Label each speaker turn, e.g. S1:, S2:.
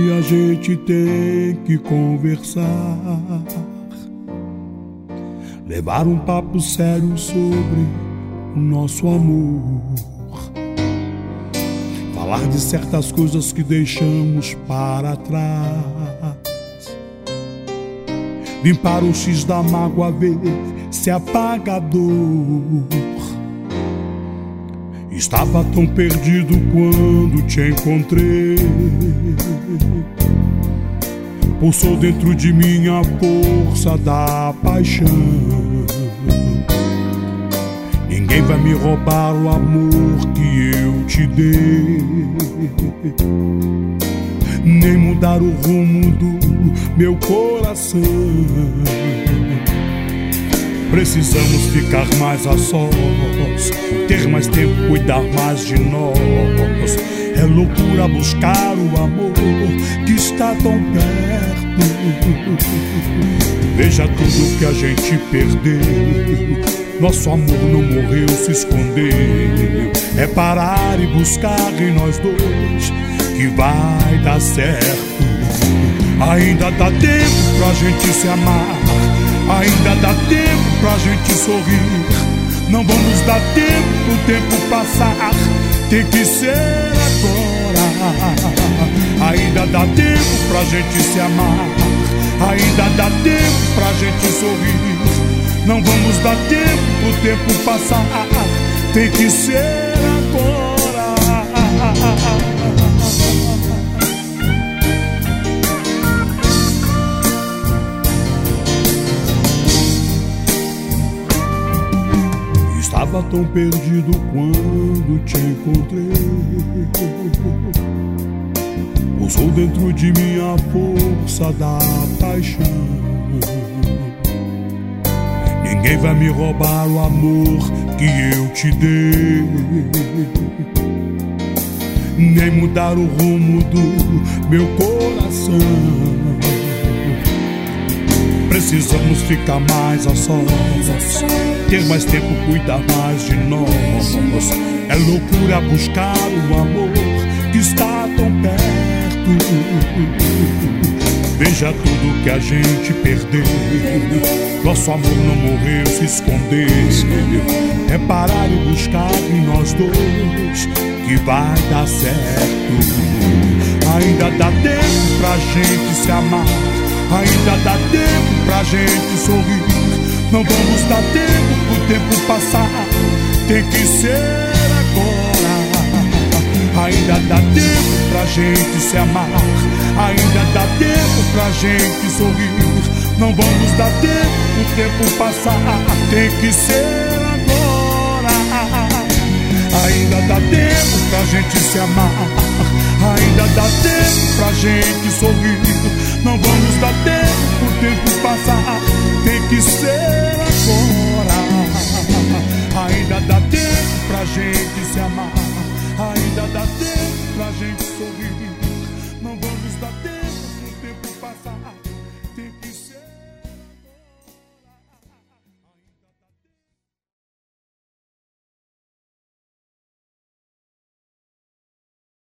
S1: que a gente tem que conversar, levar um papo sério sobre o nosso amor, falar de certas coisas que deixamos para trás, limpar o X da mágoa, ver se apaga a dor. Estava tão perdido quando te encontrei, pulsou dentro de mim a força da paixão. Ninguém vai me roubar o amor que eu te dei, nem mudar o rumo do meu coração. Precisamos ficar mais a sós, ter mais tempo, cuidar mais de nós. É loucura buscar o amor que está tão perto. Veja tudo que a gente perdeu, nosso amor não morreu, se escondeu. É parar e buscar em nós dois que vai dar certo. Ainda dá tempo pra gente se amar, ainda dá tempo pra gente sorrir. Não vamos dar tempo pro tempo passar, tem que ser agora. Ainda dá tempo pra gente se amar, ainda dá tempo pra gente sorrir. Não vamos dar tempo pro tempo passar, tem que ser agora. Estava tão perdido quando te encontrei, pousou dentro de mim a força da paixão. Ninguém vai me roubar o amor que eu te dei, nem mudar o rumo do meu coração. Precisamos ficar mais a sós, ter mais tempo, cuidar mais de nós. É loucura buscar o amor que está tão perto. Veja tudo que a gente perdeu, nosso amor não morreu, se escondeu. É parar e buscar em nós dois que vai dar certo. Ainda dá tempo pra gente se amar, ainda dá tempo pra gente sorrir. Não vamos dar tempo pro tempo passar, tem que ser agora. Ainda dá tempo pra gente se amar, ainda dá tempo pra gente sorrir. Não vamos dar tempo pro tempo passar, tem que ser agora. Ainda dá tempo pra gente se amar, ainda dá tempo pra gente sorrir. Não vamos dar tempo pro tempo passar, tem que ser agora. Ainda dá tempo pra gente se amar, ainda dá tempo pra gente sorrir. Não vamos dar tempo.